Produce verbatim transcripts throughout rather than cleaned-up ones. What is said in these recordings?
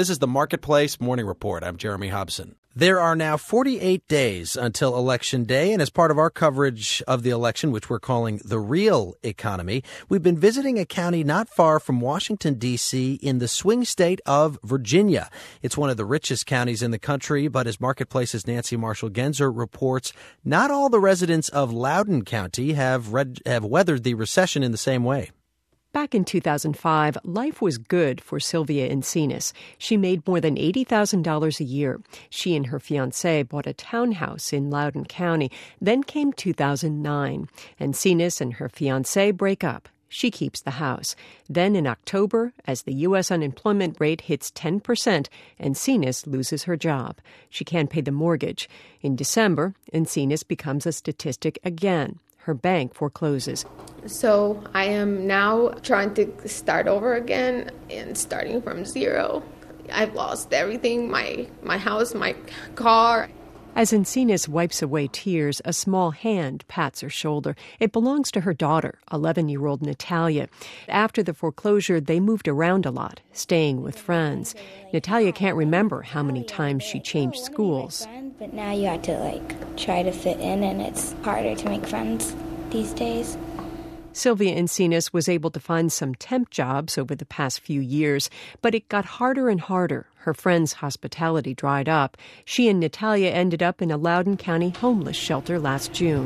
This is the Marketplace Morning Report. I'm Jeremy Hobson. There are now forty-eight days until Election Day, and as part of our coverage of the election, which we're calling The Real Economy, we've been visiting a county not far from Washington, D C, in the swing state of Virginia. It's one of the richest counties in the country, but as Marketplace's Nancy Marshall-Genzer reports, not all the residents of Loudoun County have, read, have weathered the recession in the same way. Back in two thousand five, life was good for Sylvia Encinas. She made more than eighty thousand dollars a year. She and her fiancé bought a townhouse in Loudoun County. Then came two thousand nine. Encinas and her fiancé break up. She keeps the house. Then in October, as the U S unemployment rate hits ten percent, Encinas loses her job. She can't pay the mortgage. In December, Encinas becomes a statistic again. Her bank forecloses. So I am now trying to start over again and starting from zero. I've lost everything, my my house, my car. As Encinas wipes away tears, a small hand pats her shoulder. It belongs to her daughter, eleven-year-old Natalia. After the foreclosure, they moved around a lot, staying with friends. Natalia can't remember how many times she changed schools. But now you have to, like, try to fit in, and it's harder to make friends these days. Sylvia Encinas was able to find some temp jobs over the past few years, but it got harder and harder. Her friends' hospitality dried up. She and Natalia ended up in a Loudoun County homeless shelter last June.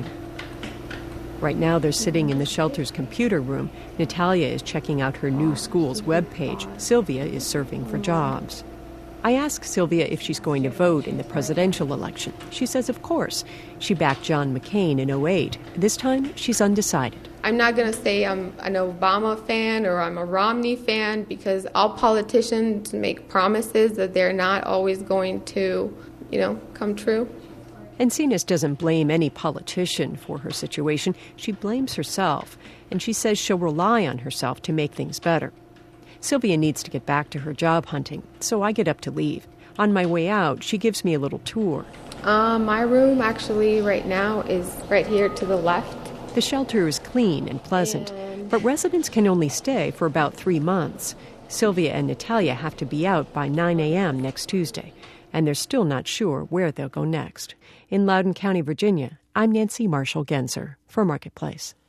Right now, they're sitting in the shelter's computer room. Natalia is checking out her new school's webpage. Sylvia is surfing for jobs. I ask Sylvia if she's going to vote in the presidential election. She says, of course. She backed John McCain in oh eight. This time, she's undecided. I'm not going to say I'm an Obama fan or I'm a Romney fan, because all politicians make promises that they're not always going to, you know, come true. Encinas doesn't blame any politician for her situation. She blames herself, and she says she'll rely on herself to make things better. Sylvia needs to get back to her job hunting, so I get up to leave. On my way out, she gives me a little tour. Uh, my room actually right now is right here to the left. The shelter is clean and pleasant, and... but residents can only stay for about three months. Sylvia and Natalia have to be out by nine a.m. next Tuesday, and they're still not sure where they'll go next. In Loudoun County, Virginia, I'm Nancy Marshall-Genzer for Marketplace.